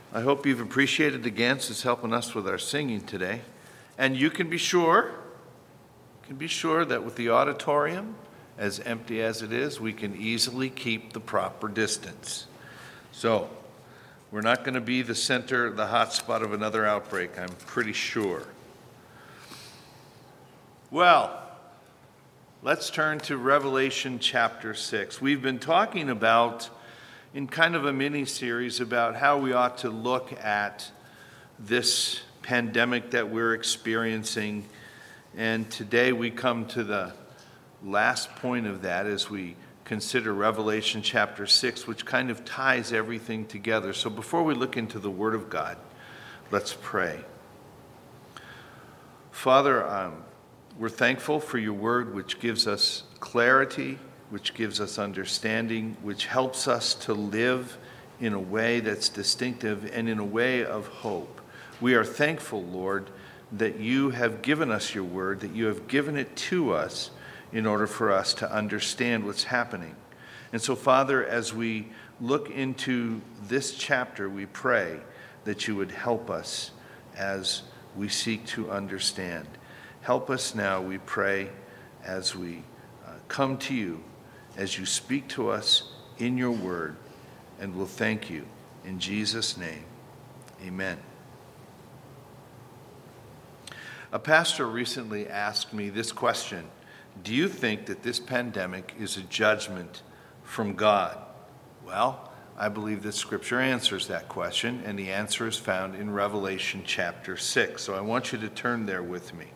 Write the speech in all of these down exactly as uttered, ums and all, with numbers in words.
I hope you've appreciated the Ganses helping us with our singing today. And you can be sure, can be sure that with the auditorium, as empty as it is, we can easily keep the proper distance. So, we're not going to be the center, the hot spot of another outbreak, I'm pretty sure. Well, let's turn to Revelation chapter six. We've been talking about, in kind of a mini-series, about how we ought to look at this pandemic that we're experiencing. And today we come to the last point of that as we consider Revelation chapter six, which kind of ties everything together. So before we look into the Word of God, let's pray. Father, um, we're thankful for your Word, which gives us clarity, which gives us understanding, which helps us to live in a way that's distinctive and in a way of hope. We are thankful, Lord, that you have given us your word, that you have given it to us in order for us to understand what's happening. And so, Father, as we look into this chapter, we pray that you would help us as we seek to understand. Help us now, we pray, as we uh, come to you, as you speak to us in your word, and we'll thank you. In Jesus' name, amen. A pastor recently asked me this question: do you think that this pandemic is a judgment from God? Well, I believe that Scripture answers that question, and the answer is found in Revelation chapter six. So I want you to turn there with me.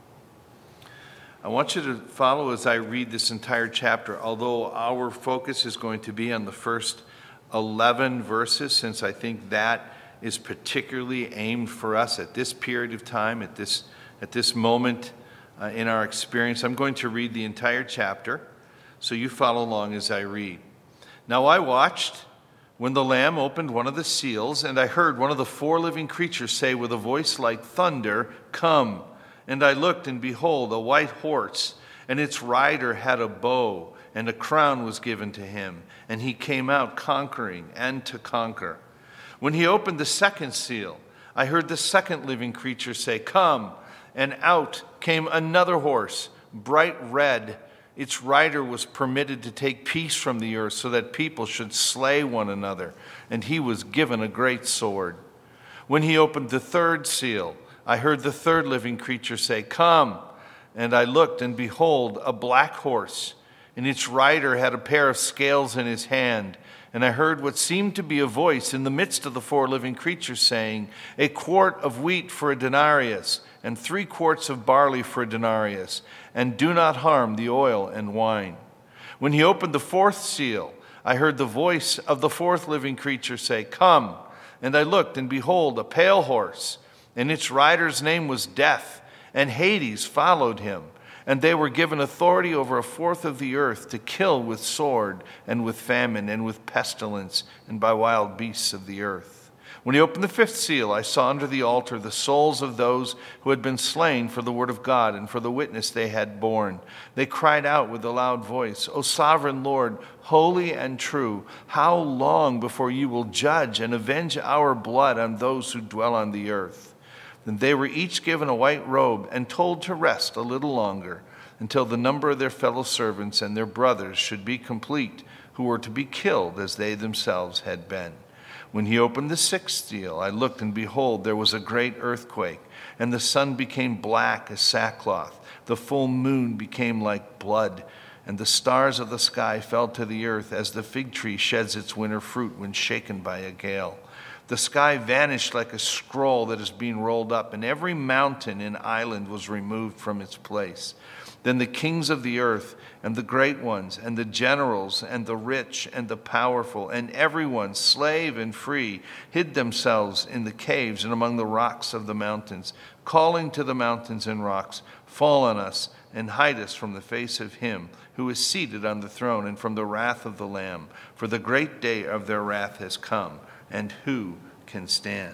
I want you to follow as I read this entire chapter, although our focus is going to be on the first eleven verses, since I think that is particularly aimed for us at this period of time, at this, at this moment uh, in our experience. I'm going to read the entire chapter, so you follow along as I read. Now I watched when the Lamb opened one of the seals, and I heard one of the four living creatures say with a voice like thunder, "Come." And I looked, and behold, a white horse, and its rider had a bow, and a crown was given to him, and he came out conquering and to conquer. When he opened the second seal, I heard the second living creature say, "Come." And out came another horse, bright red. Its rider was permitted to take peace from the earth, so that people should slay one another, and he was given a great sword. When he opened the third seal, I heard the third living creature say, "Come." And I looked, and behold, a black horse, and its rider had a pair of scales in his hand. And I heard what seemed to be a voice in the midst of the four living creatures saying, "A quart of wheat for a denarius, and three quarts of barley for a denarius, and do not harm the oil and wine." When he opened the fourth seal, I heard the voice of the fourth living creature say, "Come." And I looked, and behold, a pale horse, and its rider's name was Death, and Hades followed him. And they were given authority over a fourth of the earth to kill with sword, and with famine, and with pestilence, and by wild beasts of the earth. When he opened the fifth seal, I saw under the altar the souls of those who had been slain for the word of God and for the witness they had borne. They cried out with a loud voice, "O sovereign Lord, holy and true, how long before you will judge and avenge our blood on those who dwell on the earth?" Then they were each given a white robe and told to rest a little longer, until the number of their fellow servants and their brothers should be complete, who were to be killed as they themselves had been. When he opened the sixth seal, I looked, and behold, there was a great earthquake, and the sun became black as sackcloth. The full moon became like blood, and the stars of the sky fell to the earth as the fig tree sheds its winter fruit when shaken by a gale. The sky vanished like a scroll that is being rolled up, and every mountain and island was removed from its place. Then the kings of the earth, and the great ones, and the generals, and the rich, and the powerful, and everyone, slave and free, hid themselves in the caves and among the rocks of the mountains, calling to the mountains and rocks, "Fall on us, and hide us from the face of him who is seated on the throne, and from the wrath of the Lamb. For the great day of their wrath has come, and who can stand?"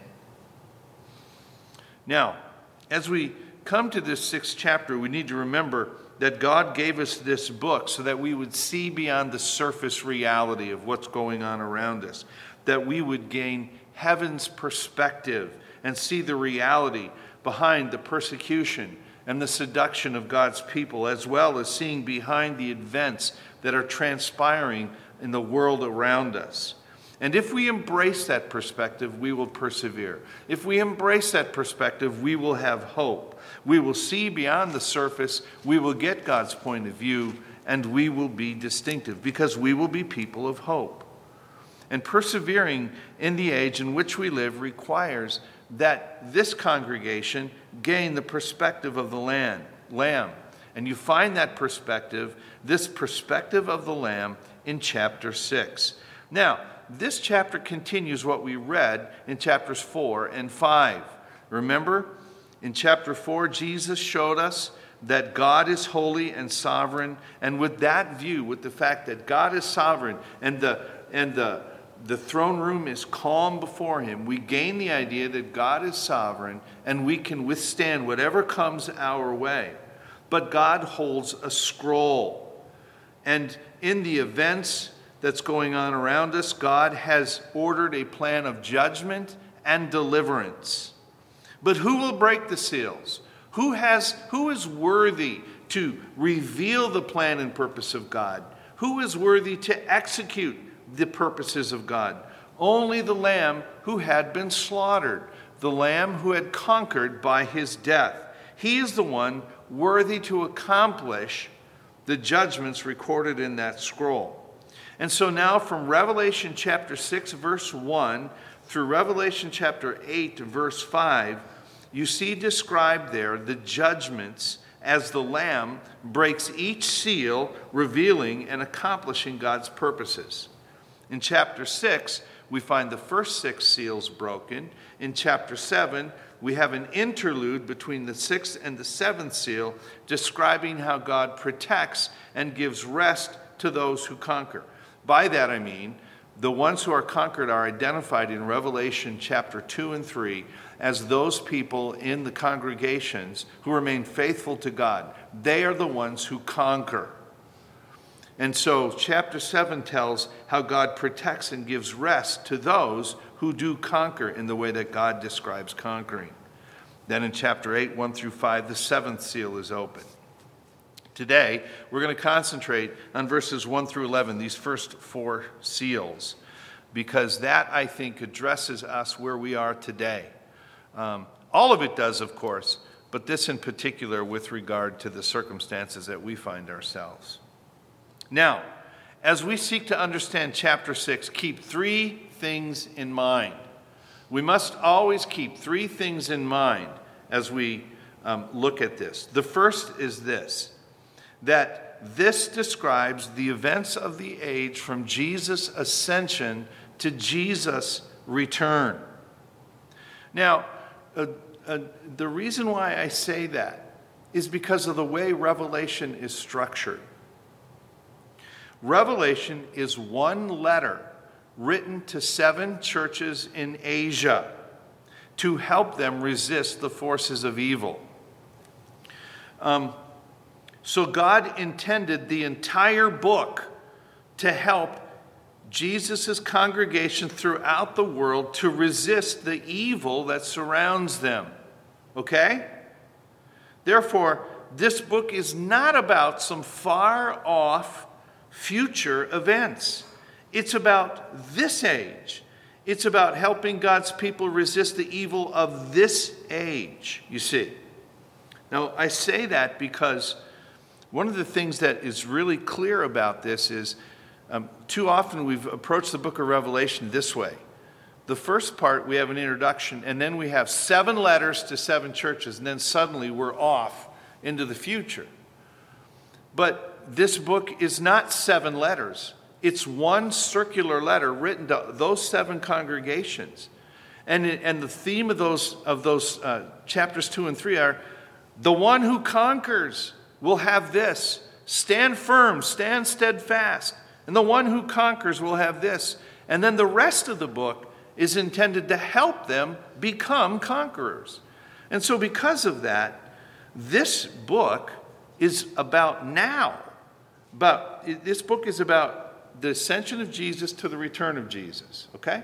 Now, as we come to this sixth chapter, we need to remember that God gave us this book so that we would see beyond the surface reality of what's going on around us, that we would gain heaven's perspective and see the reality behind the persecution and the seduction of God's people, as well as seeing behind the events that are transpiring in the world around us. And if we embrace that perspective, we will persevere. If we embrace that perspective, we will have hope. We will see beyond the surface, we will get God's point of view, and we will be distinctive because we will be people of hope. And persevering in the age in which we live requires that this congregation gain the perspective of the land, Lamb. And you find that perspective, this perspective of the Lamb, in chapter six. Now, this chapter continues what we read in chapters four and five. Remember, in chapter four, Jesus showed us that God is holy and sovereign. And with that view, with the fact that God is sovereign and the and the the throne room is calm before him, we gain the idea that God is sovereign and we can withstand whatever comes our way. But God holds a scroll. And in the events that's going on around us, God has ordered a plan of judgment and deliverance. But who will break the seals? Who has, who is worthy to reveal the plan and purpose of God? Who is worthy to execute the purposes of God? Only the Lamb who had been slaughtered, the Lamb who had conquered by his death. He is the one worthy to accomplish the judgments recorded in that scroll. And so now from Revelation chapter six, verse one, through Revelation chapter eight, verse five, you see described there the judgments as the Lamb breaks each seal, revealing and accomplishing God's purposes. In chapter six, we find the first six seals broken. In chapter seven, we have an interlude between the sixth and the seventh seal, describing how God protects and gives rest to those who conquer. By that I mean, the ones who are conquered are identified in Revelation chapter two and three as those people in the congregations who remain faithful to God. They are the ones who conquer. And so chapter seven tells how God protects and gives rest to those who do conquer in the way that God describes conquering. Then in chapter eight, one through five, the seventh seal is open. Today, we're going to concentrate on verses one through eleven, these first four seals, because that, I think, addresses us where we are today. Um, all of it does, of course, but this in particular with regard to the circumstances that we find ourselves. Now, as we seek to understand chapter six, keep three things in mind. We must always keep three things in mind as we um, look at this. The first is this, that this describes the events of the age from Jesus' ascension to Jesus' return. Now, uh, uh, the reason why I say that is because of the way Revelation is structured. Revelation is one letter written to seven churches in Asia to help them resist the forces of evil. Um, so God intended the entire book to help Jesus' congregation throughout the world to resist the evil that surrounds them. Okay? Therefore, this book is not about some far-off future events. It's about this age. It's about helping God's people resist the evil of this age, you see. Now, I say that because one of the things that is really clear about this is um, too often we've approached the book of Revelation this way. The first part, we have an introduction, and then we have seven letters to seven churches, and then suddenly we're off into the future. But this book is not seven letters. It's one circular letter written to those seven congregations. And, it, and the theme of those, of those uh, chapters two and three are, the one who conquers will have this. Stand firm, stand steadfast. And the one who conquers will have this. And then the rest of the book is intended to help them become conquerors. And so because of that, this book is about now. But this book is about the ascension of Jesus to the return of Jesus, okay?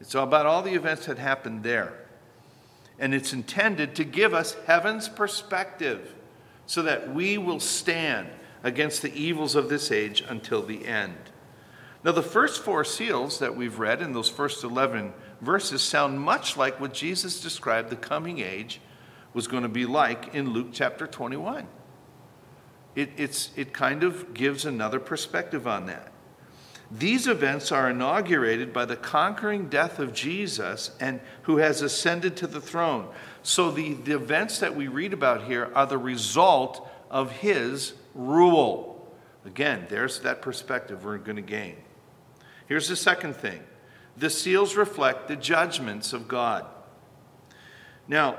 It's all about all the events that happened there. And it's intended to give us heaven's perspective so that we will stand against the evils of this age until the end. Now, the first four seals that we've read in those first eleven verses sound much like what Jesus described the coming age was going to be like in Luke chapter twenty-one. It, it's, it kind of gives another perspective on that. These events are inaugurated by the conquering death of Jesus and who has ascended to the throne. So the, the events that we read about here are the result of his rule. Again, there's that perspective we're going to gain. Here's the second thing. The seals reflect the judgments of God. Now,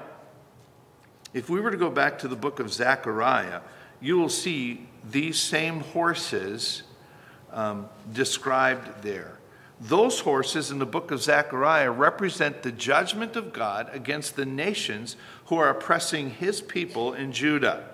if we were to go back to the book of Zechariah, you will see these same horses um, described there. Those horses in the book of Zechariah represent the judgment of God against the nations who are oppressing his people in Judah.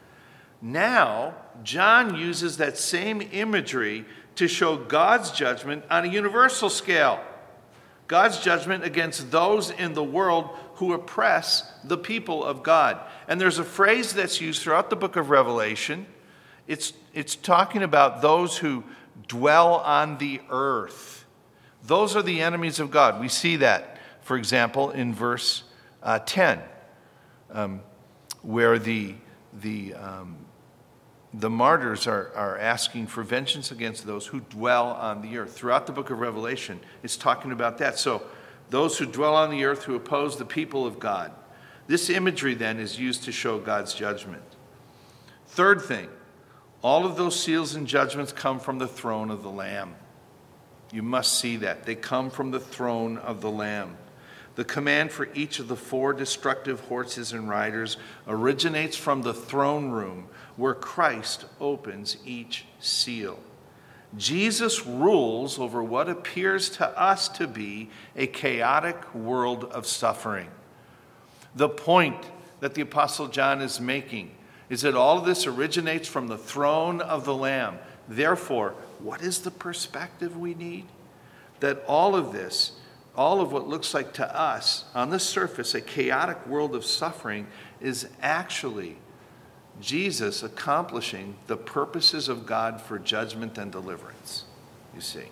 Now, John uses that same imagery to show God's judgment on a universal scale. God's judgment against those in the world who oppress the people of God. And there's a phrase that's used throughout the book of Revelation. It's, it's talking about those who dwell on the earth. Those are the enemies of God. We see that, for example, in verse uh, ten, um, where the, the, um, the martyrs are, are asking for vengeance against those who dwell on the earth. Throughout the book of Revelation, it's talking about that. So those who dwell on the earth, who oppose the people of God. This imagery then is used to show God's judgment. Third thing, all of those seals and judgments come from the throne of the Lamb. You must see that. They come from the throne of the Lamb. The command for each of the four destructive horses and riders originates from the throne room where Christ opens each seal. Jesus rules over what appears to us to be a chaotic world of suffering. The point that the Apostle John is making is that all of this originates from the throne of the Lamb. Therefore, what is the perspective we need? That all of this, all of what looks like to us on the surface a chaotic world of suffering, is actually Jesus accomplishing the purposes of God for judgment and deliverance, you see.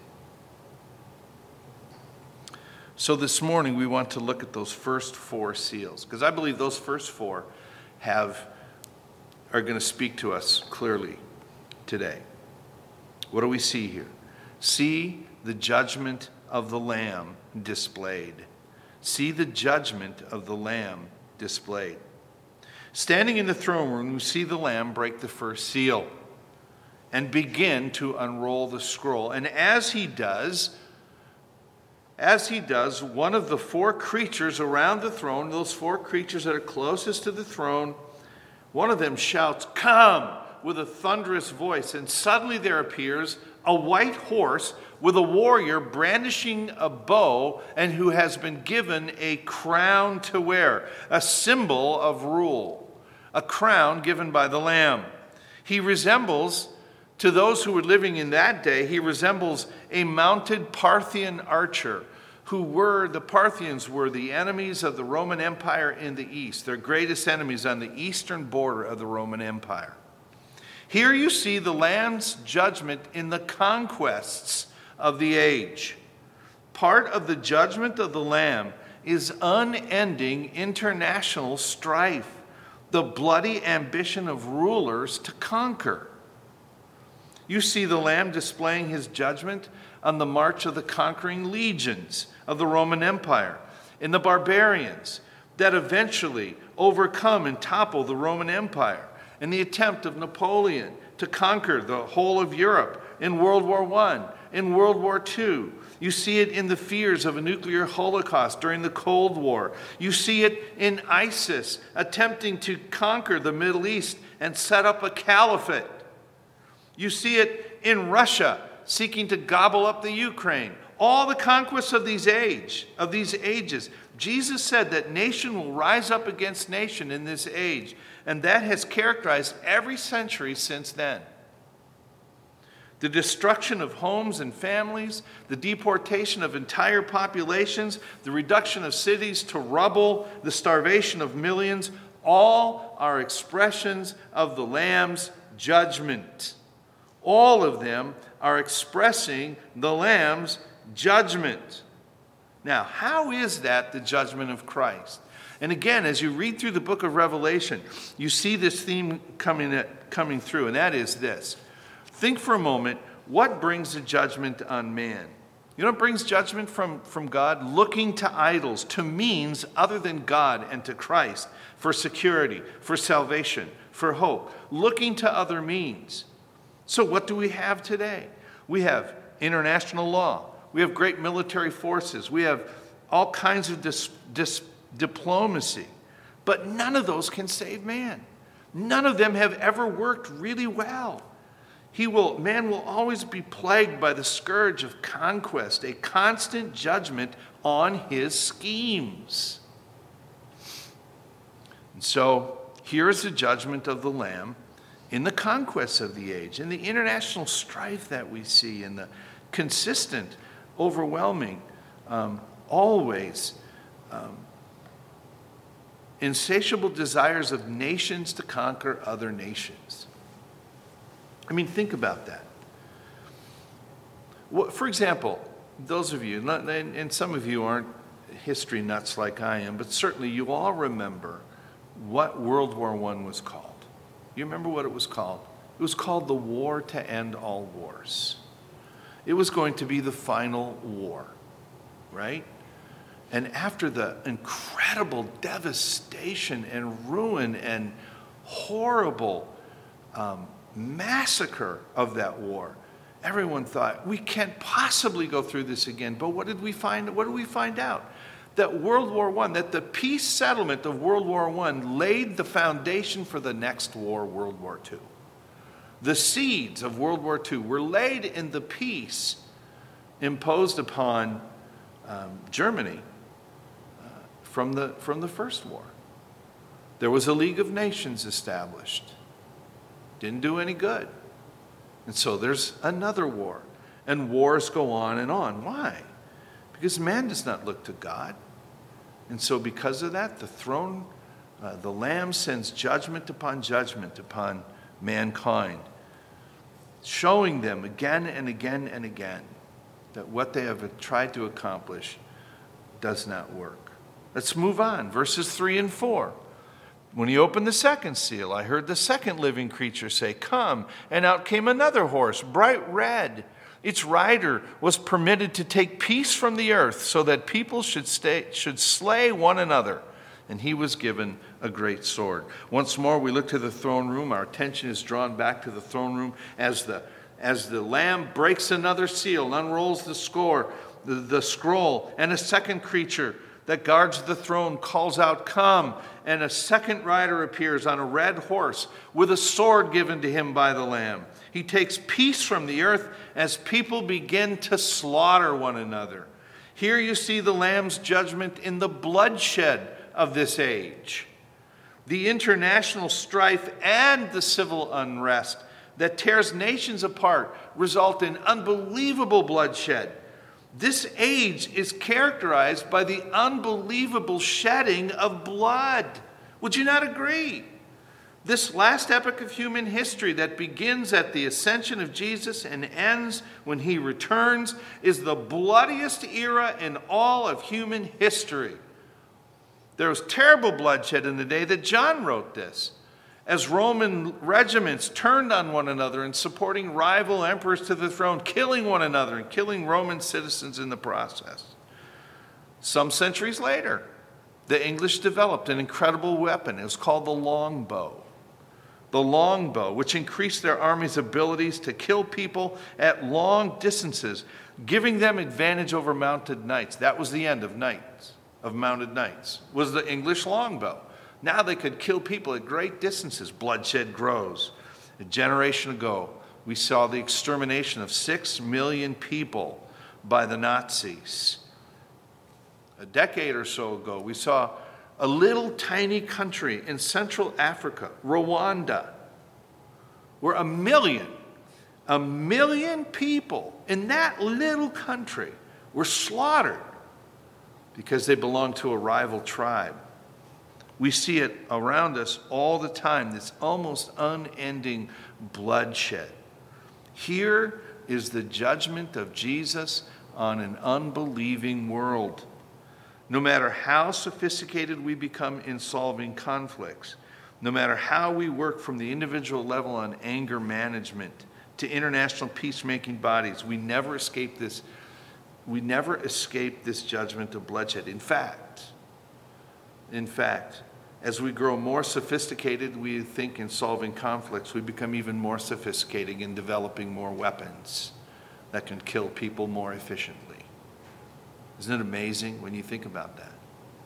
So this morning we want to look at those first four seals, because I believe those first four have are going to speak to us clearly today. What do we see here? See the judgment of the Lamb displayed. See the judgment of the Lamb displayed. Standing in the throne room, we see the Lamb break the first seal and begin to unroll the scroll. And as he does, as he does, one of the four creatures around the throne, those four creatures that are closest to the throne, one of them shouts, "Come!" with a thunderous voice. And suddenly there appears a white horse with a warrior brandishing a bow and who has been given a crown to wear, a symbol of rule. A crown given by the Lamb. He resembles, to those who were living in that day, he resembles a mounted Parthian archer, who were, the Parthians were the enemies of the Roman Empire in the east, their greatest enemies on the eastern border of the Roman Empire. Here you see the Lamb's judgment in the conquests of the age. Part of the judgment of the Lamb is unending international strife. The bloody ambition of rulers to conquer. You see the Lamb displaying his judgment on the march of the conquering legions of the Roman Empire and the barbarians that eventually overcome and topple the Roman Empire, and the attempt of Napoleon to conquer the whole of Europe in World War One, in World War Two. You see it in the fears of a nuclear holocaust during the Cold War. You see it in ISIS attempting to conquer the Middle East and set up a caliphate. You see it in Russia seeking to gobble up the Ukraine. All the conquests of these age, of these ages. Jesus said that nation will rise up against nation in this age, and that has characterized every century since then. The destruction of homes and families, the deportation of entire populations, the reduction of cities to rubble, the starvation of millions, all are expressions of the Lamb's judgment. All of them are expressing the Lamb's judgment. Now, how is that the judgment of Christ? And again, as you read through the book of Revelation, you see this theme coming, coming through, and that is this. Think for a moment, what brings the judgment on man? You know what brings judgment from, from God? Looking to idols, to means other than God and to Christ, for security, for salvation, for hope. Looking to other means. So what do we have today? We have international law. We have great military forces. We have all kinds of dis, dis, diplomacy. But none of those can save man. None of them have ever worked really well. He will, man will always be plagued by the scourge of conquest, a constant judgment on his schemes. And so here is the judgment of the Lamb in the conquests of the age, in the international strife that we see, in the consistent, overwhelming, um, always um, insatiable desires of nations to conquer other nations. I mean, think about that. For example, those of you, and some of you aren't history nuts like I am, but certainly you all remember what World War One was called. You remember what it was called? It was called the War to End All Wars. It was going to be the final war, right? And after the incredible devastation and ruin and horrible um, massacre of that war, everyone thought, we can't possibly go through this again. But what did we find? What did we find out? That World War One, that the peace settlement of World War One laid the foundation for the next war, World War Two. The seeds of World War Two were laid in the peace imposed upon um, Germany uh, from the, from the First War. There was a League of Nations established. Didn't do any good. And so there's another war. And wars go on and on. Why? Because man does not look to God. And so because of that, the throne, uh, the Lamb sends judgment upon judgment upon mankind, showing them again and again and again that what they have tried to accomplish does not work. Let's move on. Verses three and four. When he opened the second seal, I heard the second living creature say, "Come," and out came another horse, bright red. Its rider was permitted to take peace from the earth so that people should, stay, should slay one another. And he was given a great sword. Once more, we look to the throne room. Our attention is drawn back to the throne room as the, as the Lamb breaks another seal and unrolls the, score, the, the scroll. And a second creature that guards the throne calls out, "Come." And a second rider appears on a red horse with a sword given to him by the Lamb. He takes peace from the earth as people begin to slaughter one another. Here you see the Lamb's judgment in the bloodshed of this age. The international strife and the civil unrest that tears nations apart result in unbelievable bloodshed. This age is characterized by the unbelievable shedding of blood. Would you not agree? This last epoch of human history that begins at the ascension of Jesus and ends when he returns is the bloodiest era in all of human history. There was terrible bloodshed in the day that John wrote this, as Roman regiments turned on one another and supporting rival emperors to the throne, killing one another and killing Roman citizens in the process. Some centuries later, the English developed an incredible weapon. It was called the longbow. The longbow, which increased their army's abilities to kill people at long distances, giving them advantage over mounted knights. That was the end of knights, of mounted knights, was the English longbow. Now they could kill people at great distances. Bloodshed grows. A generation ago, we saw the extermination of six million people by the Nazis. A decade or so ago, we saw a little tiny country in Central Africa, Rwanda, where a million, A million people in that little country were slaughtered because they belonged to a rival tribe. We see it around us all the time, this almost unending bloodshed. Here is the judgment of Jesus on an unbelieving world. No matter how sophisticated we become in solving conflicts, no matter how we work from the individual level on anger management to international peacemaking bodies, we never escape this, we never escape this judgment of bloodshed. In fact, in fact, as we grow more sophisticated, we think in solving conflicts, we become even more sophisticated in developing more weapons that can kill people more efficiently. Isn't it amazing when you think about that?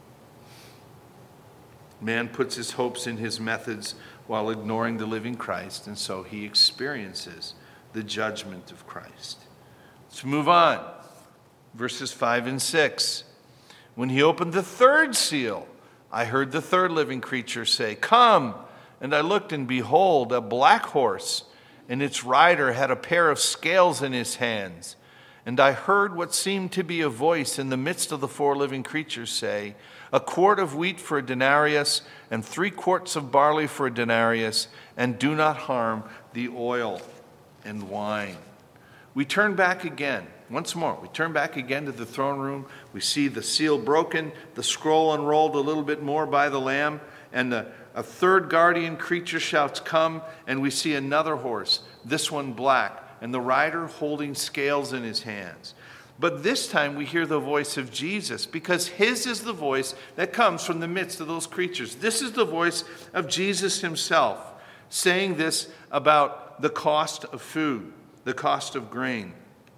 Man puts his hopes in his methods while ignoring the living Christ, and so he experiences the judgment of Christ. Let's move on. Verses five and six. When he opened the third seal, I heard the third living creature say, "Come!" And I looked, and behold, a black horse, and its rider had a pair of scales in his hands. And I heard what seemed to be a voice in the midst of the four living creatures say, "A quart of wheat for a denarius, and three quarts of barley for a denarius, and do not harm the oil and wine." We turn back again, once more, we turn back again to the throne room. We see the seal broken, the scroll unrolled a little bit more by the Lamb, and the, a third guardian creature shouts, "Come," and we see another horse, this one black, and the rider holding scales in his hands. But this time we hear the voice of Jesus, because his is the voice that comes from the midst of those creatures. This is the voice of Jesus himself, saying this about the cost of food, the cost of grain.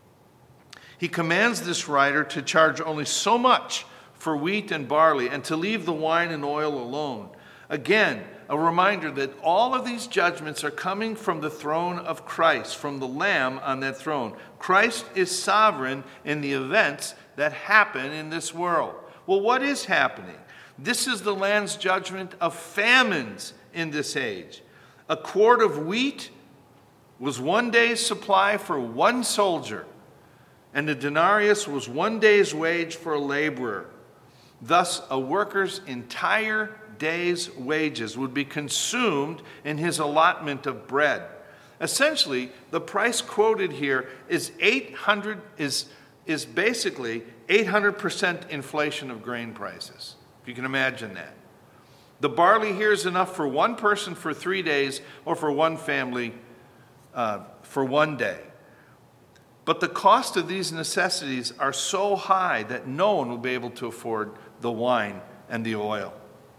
He commands this rider to charge only so much for wheat and barley, and to leave the wine and oil alone. Again, a reminder that all of these judgments are coming from the throne of Christ, from the Lamb on that throne. Christ is sovereign in the events that happen in this world. Well, what is happening? This is the land's judgment of famines in this age. A quart of wheat was one day's supply for one soldier, and a denarius was one day's wage for a laborer. Thus, a worker's entire day's wages would be consumed in his allotment of bread. Essentially, the price quoted here is eight hundred is is basically eight hundred percent inflation of grain prices. If you can imagine that. The barley here is enough for one person for three days or for one family uh, for one day. But the cost of these necessities are so high that no one will be able to afford the wine and the oil.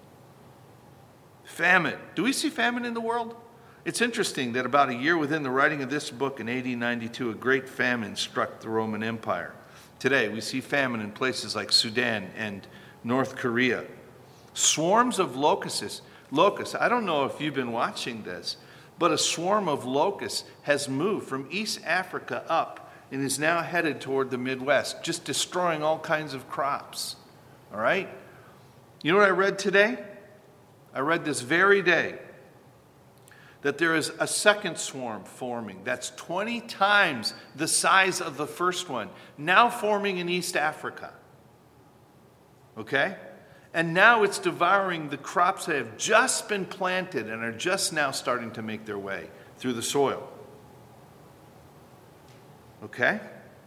Famine. Do we see famine in the world? It's interesting that about a year within the writing of this book in A D ninety-two, a great famine struck the Roman Empire. Today, we see famine in places like Sudan and North Korea. Swarms of locusts. Locusts. I don't know if you've been watching this, but a swarm of locusts has moved from East Africa up and is now headed toward the Midwest, just destroying all kinds of crops. All right? You know what I read today? I read this very day that there is a second swarm forming that's twenty times the size of the first one, now forming in East Africa. Okay? And now it's devouring the crops that have just been planted and are just now starting to make their way through the soil. Okay?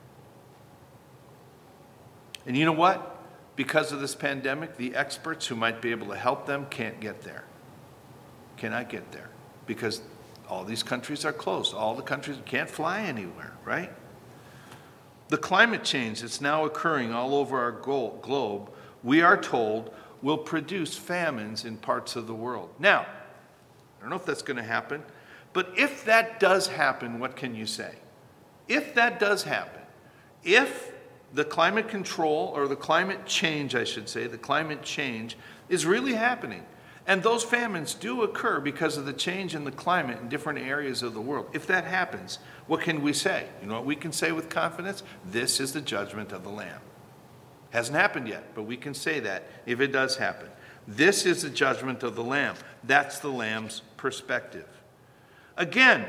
And you know what? Because of this pandemic, the experts who might be able to help them can't get there. Cannot get there. Because all these countries are closed. All the countries can't fly anywhere, right? The climate change that's now occurring all over our globe, we are told, will produce famines in parts of the world. Now, I don't know if that's going to happen, but if that does happen, what can you say? If that does happen, if the climate control, or the climate change, I should say, the climate change is really happening, and those famines do occur because of the change in the climate in different areas of the world. If that happens, what can we say? You know what we can say with confidence? This is the judgment of the Lamb. Hasn't happened yet, but we can say that if it does happen. This is the judgment of the Lamb. That's the Lamb's perspective. Again,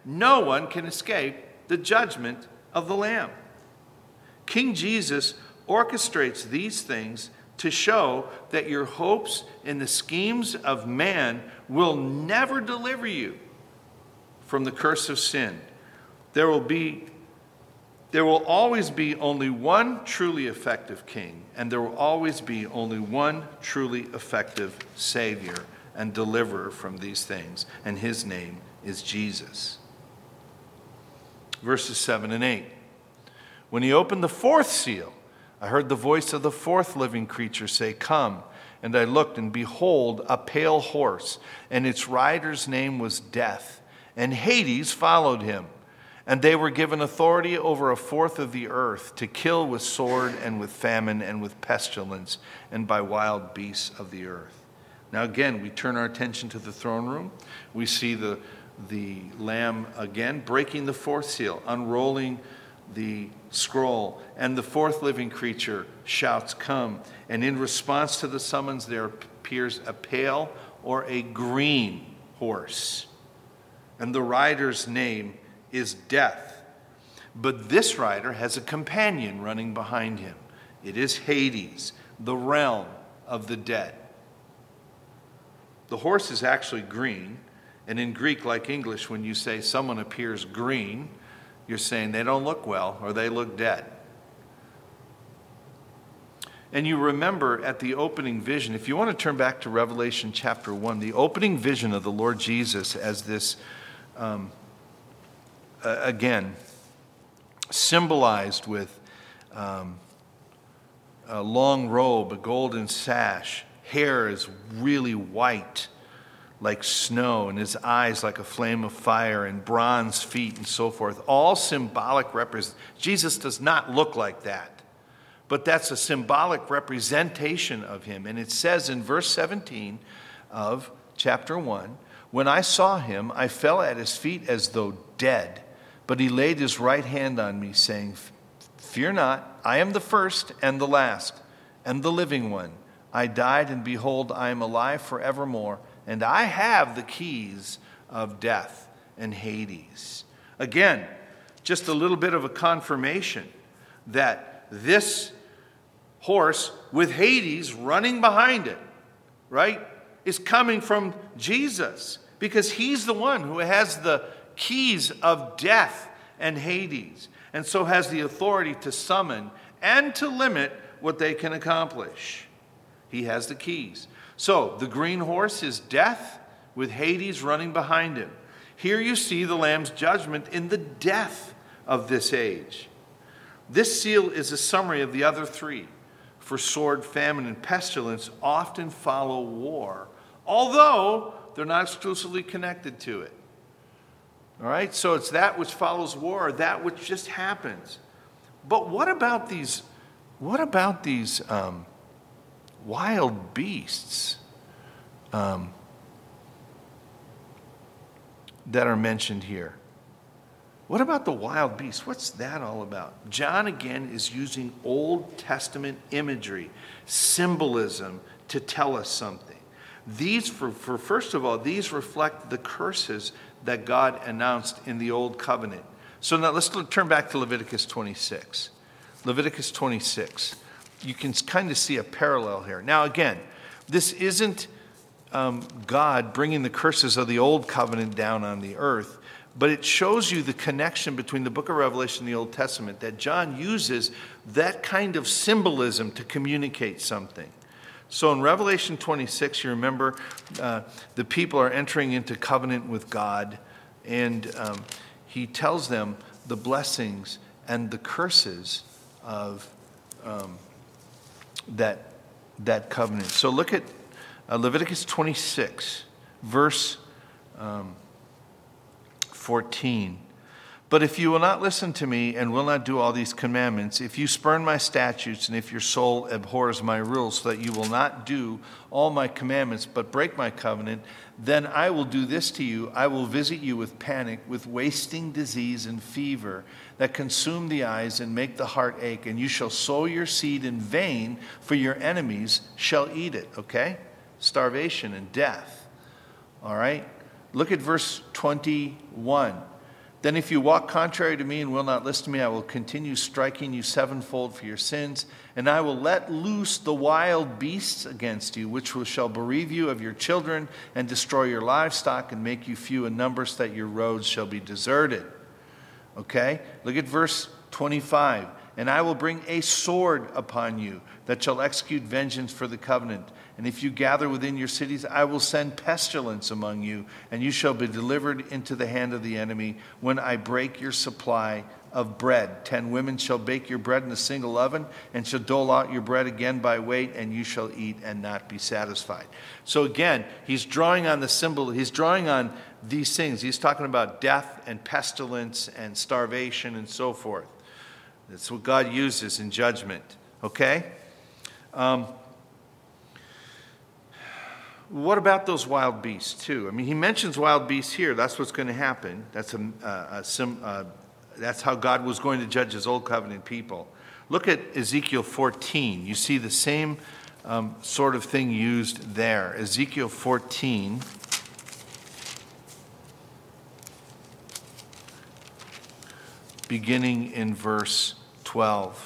no one can escape the judgment of the Lamb. King Jesus orchestrates these things to show that your hopes in the schemes of man will never deliver you from the curse of sin. There will be, there will always be only one truly effective king, and there will always be only one truly effective Savior and deliverer from these things, and his name is Jesus. Verses seven and eight. When he opened the fourth seal, I heard the voice of the fourth living creature say, "Come." And I looked, and behold, a pale horse, and its rider's name was Death, and Hades followed him. And they were given authority over a fourth of the earth, to kill with sword and with famine and with pestilence and by wild beasts of the earth. Now again, we turn our attention to the throne room. We see the, the Lamb again breaking the fourth seal, unrolling the scroll, and the fourth living creature shouts, "Come." And in response to the summons, there appears a pale or a green horse. And the rider's name is Death. But this rider has a companion running behind him. It is Hades, the realm of the dead. The horse is actually green, and in Greek, like English, when you say someone appears green, you're saying they don't look well or they look dead. And you remember at the opening vision, if you want to turn back to Revelation chapter one, the opening vision of the Lord Jesus as this, um, uh, again, symbolized with um, a long robe, a golden sash, hair is really white like snow, and his eyes like a flame of fire, and bronze feet, and so forth. All symbolic represent. Jesus does not look like that, but that's a symbolic representation of him. And it says in verse seventeen of chapter one, "When I saw him, I fell at his feet as though dead, but he laid his right hand on me, saying, 'Fear not, I am the first and the last, and the living one. I died, and behold, I am alive forevermore, and I have the keys of death and Hades.'" Again, just a little bit of a confirmation that this horse with Hades running behind it, right, is coming from Jesus, because he's the one who has the keys of death and Hades, and so has the authority to summon and to limit what they can accomplish. He has the keys. So the green horse is Death, with Hades running behind him. Here you see the Lamb's judgment in the death of this age. This seal is a summary of the other three. For sword, famine, and pestilence often follow war, although they're not exclusively connected to it. All right, so it's that which follows war, that which just happens. But what about these? What about these um, wild beasts um, that are mentioned here? What about the wild beasts? What's that all about? John, again, is using Old Testament imagery, symbolism, to tell us something. These, for, for first of all, these reflect the curses that God announced in the Old Covenant. So now let's turn back to Leviticus twenty-six. Leviticus twenty-six. You can kind of see a parallel here. Now again, this isn't um, God bringing the curses of the Old Covenant down on the earth, but it shows you the connection between the book of Revelation and the Old Testament, that John uses that kind of symbolism to communicate something. So in Revelation twenty-six, you remember uh, the people are entering into covenant with God, and um, he tells them the blessings and the curses of um, that, that covenant. So look at uh, Leviticus twenty-six, verse um, fourteen. "But if you will not listen to me and will not do all these commandments, if you spurn my statutes, and if your soul abhors my rules, so that you will not do all my commandments, but break my covenant, then I will do this to you. I will visit you with panic, with wasting disease and fever that consume the eyes and make the heart ache, and you shall sow your seed in vain, for your enemies shall eat it." Okay? Starvation and death. All right? Look at verse twenty-one. Then if you walk contrary to me and will not listen to me, I will continue striking you sevenfold for your sins, and I will let loose the wild beasts against you, which will, shall bereave you of your children and destroy your livestock and make you few in number, so that your roads shall be deserted. Okay? Look at verse twenty-five. And I will bring a sword upon you that shall execute vengeance for the covenant. And if you gather within your cities, I will send pestilence among you, and you shall be delivered into the hand of the enemy when I break your supply of bread. Ten women shall bake your bread in a single oven, and shall dole out your bread again by weight, and you shall eat and not be satisfied. So again, he's drawing on the symbol, he's drawing on these things. He's talking about death and pestilence and starvation and so forth. That's what God uses in judgment. Okay? Um, what about those wild beasts too? I mean, he mentions wild beasts here. That's what's going to happen. That's a, uh, a sim, uh, that's how God was going to judge his old covenant people. Look at Ezekiel fourteen. You see the same um, sort of thing used there. Ezekiel fourteen. Beginning in verse twelve.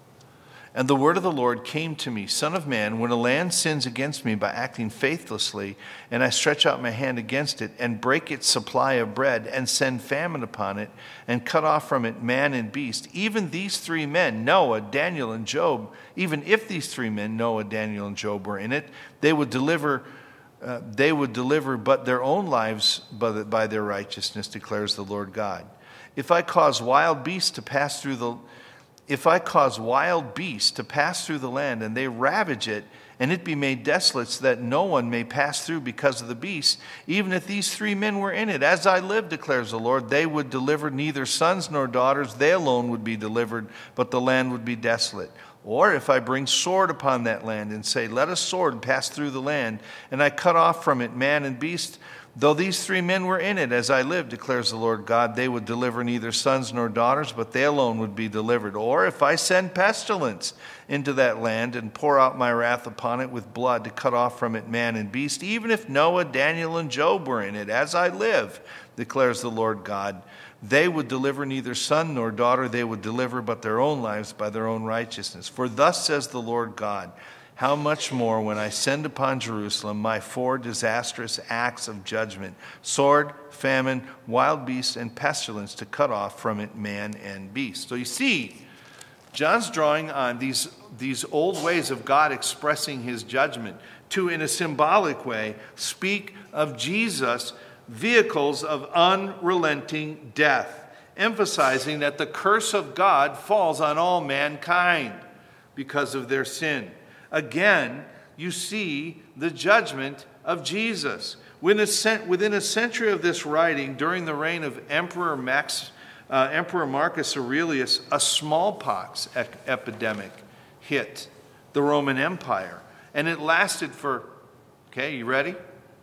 And the word of the Lord came to me, Son of man, when a land sins against me by acting faithlessly, and I stretch out my hand against it, and break its supply of bread, and send famine upon it, and cut off from it man and beast, even these three men, Noah, Daniel, and Job, even if these three men, Noah, Daniel, and Job, were in it, they would deliver uh, they would deliver but their own lives by, the, by their righteousness, declares the Lord God. If I cause wild beasts to pass through the If I cause wild beasts to pass through the land, and they ravage it, and it be made desolate, so that no one may pass through because of the beasts, even if these three men were in it, as I live, declares the Lord, they would deliver neither sons nor daughters, they alone would be delivered, but the land would be desolate. Or if I bring sword upon that land, and say, let a sword pass through the land, and I cut off from it man and beast, though these three men were in it, as I live, declares the Lord God, they would deliver neither sons nor daughters, but they alone would be delivered. Or if I send pestilence into that land and pour out my wrath upon it with blood to cut off from it man and beast, even if Noah, Daniel, and Job were in it, as I live, declares the Lord God, they would deliver neither son nor daughter, they would deliver but their own lives by their own righteousness. For thus says the Lord God, how much more when I send upon Jerusalem my four disastrous acts of judgment, sword, famine, wild beasts, and pestilence, to cut off from it man and beast. So you see, John's drawing on these, these old ways of God expressing his judgment to, in a symbolic way, speak of Jesus, vehicles of unrelenting death, emphasizing that the curse of God falls on all mankind because of their sin. Again, you see the judgment of Jesus. Within a century of this writing, during the reign of Emperor Max, uh, Emperor Marcus Aurelius, a smallpox e- epidemic hit the Roman Empire. And it lasted for, okay, you ready?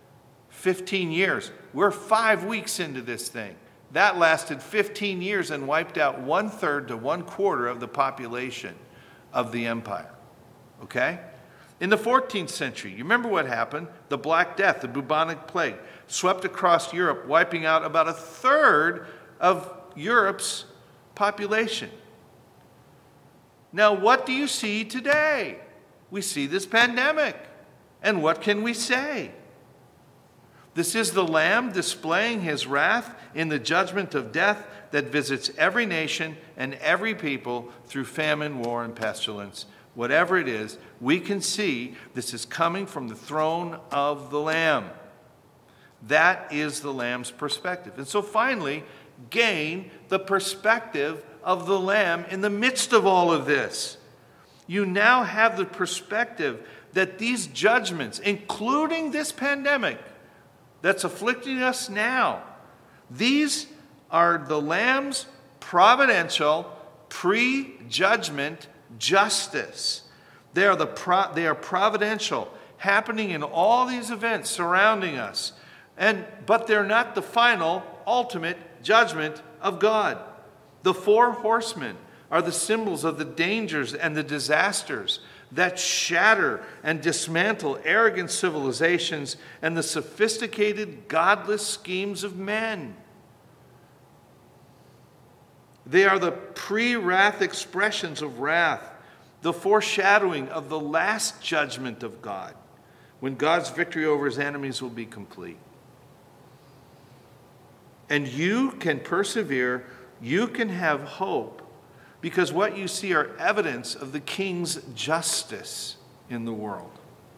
fifteen years. We're five weeks into this thing. That lasted fifteen years and wiped out one third to one quarter of the population of the empire. Okay? In the fourteenth century, you remember what happened? The Black Death, the bubonic plague, swept across Europe, wiping out about a third of Europe's population. Now, what do you see today? We see this pandemic. And what can we say? This is the Lamb displaying his wrath in the judgment of death that visits every nation and every people through famine, war, and pestilence. Whatever it is, we can see this is coming from the throne of the Lamb. That is the Lamb's perspective. And so finally, gain the perspective of the Lamb in the midst of all of this. You now have the perspective that these judgments, including this pandemic that's afflicting us now, these are the Lamb's providential, pre-judgment justice. They are, the pro- they are providential, happening in all these events surrounding us. And, but they're not the final, ultimate judgment of God. The four horsemen are the symbols of the dangers and the disasters that shatter and dismantle arrogant civilizations and the sophisticated, godless schemes of men. They are the pre-wrath expressions of wrath, the foreshadowing of the last judgment of God, when God's victory over his enemies will be complete. And you can persevere, you can have hope, because what you see are evidence of the king's justice in the world.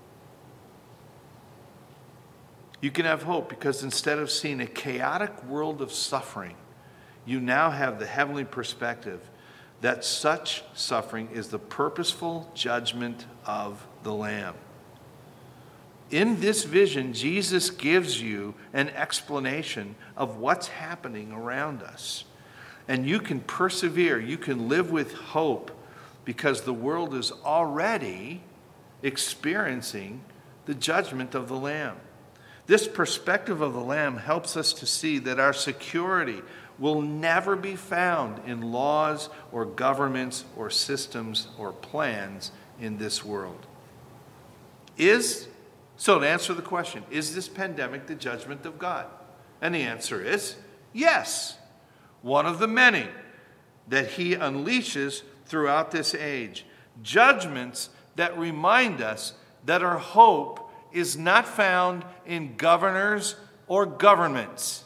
You can have hope because instead of seeing a chaotic world of suffering, you now have the heavenly perspective that such suffering is the purposeful judgment of the Lamb. In this vision, Jesus gives you an explanation of what's happening around us. And you can persevere, you can live with hope, because the world is already experiencing the judgment of the Lamb. This perspective of the Lamb helps us to see that our security will never be found in laws or governments or systems or plans in this world. Is, so to answer the question, is this pandemic the judgment of God? And the answer is yes. One of the many that he unleashes throughout this age. Judgments that remind us that our hope is not found in governors or governments,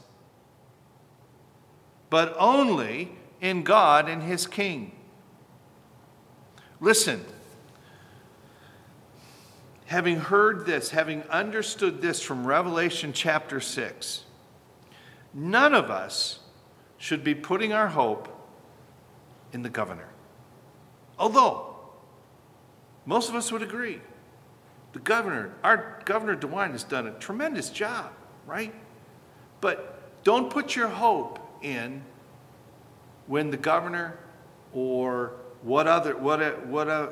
but only in God and his King. Listen, having heard this, having understood this from Revelation chapter six, none of us should be putting our hope in the governor. Although, most of us would agree. The governor, our Governor DeWine has done a tremendous job, right? But don't put your hope in when the governor or what other, what a, what a,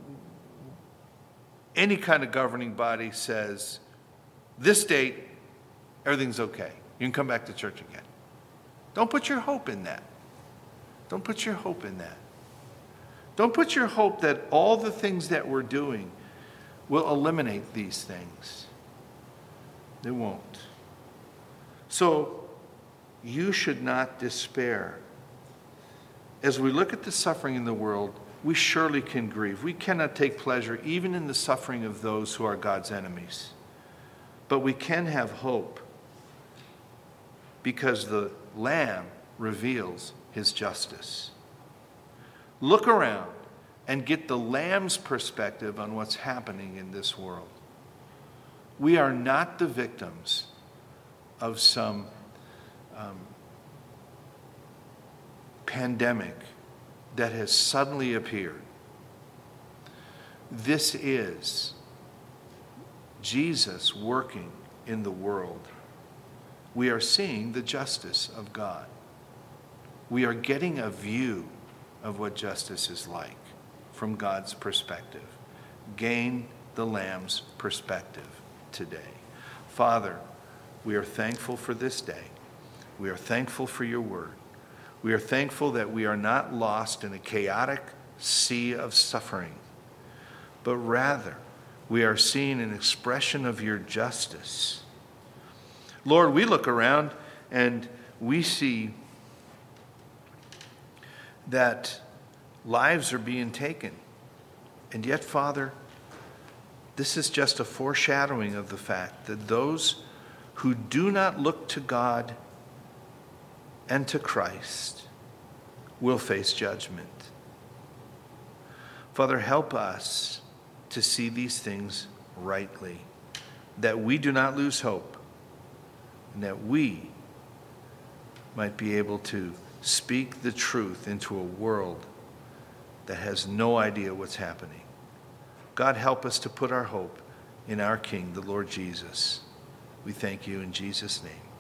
any kind of governing body says, this date, everything's okay. You can come back to church again. Don't put your hope in that. Don't put your hope in that. Don't put your hope that all the things that we're doing will eliminate these things. They won't. So you should not despair. As we look at the suffering in the world, we surely can grieve. We cannot take pleasure even in the suffering of those who are God's enemies. But we can have hope because the Lamb reveals his justice. Look around and get the Lamb's perspective on what's happening in this world. We are not the victims of some um, pandemic that has suddenly appeared. This is Jesus working in the world. We are seeing the justice of God. We are getting a view of what justice is like from God's perspective. Gain the Lamb's perspective today. Father, we are thankful for this day. We are thankful for your word. We are thankful that we are not lost in a chaotic sea of suffering, but rather we are seeing an expression of your justice. Lord, we look around and we see that lives are being taken. And yet, Father, this is just a foreshadowing of the fact that those who do not look to God and to Christ will face judgment. Father, help us to see these things rightly, that we do not lose hope, and that we might be able to speak the truth into a world that has no idea what's happening. God, help us to put our hope in our King, the Lord Jesus. We thank you in Jesus' name.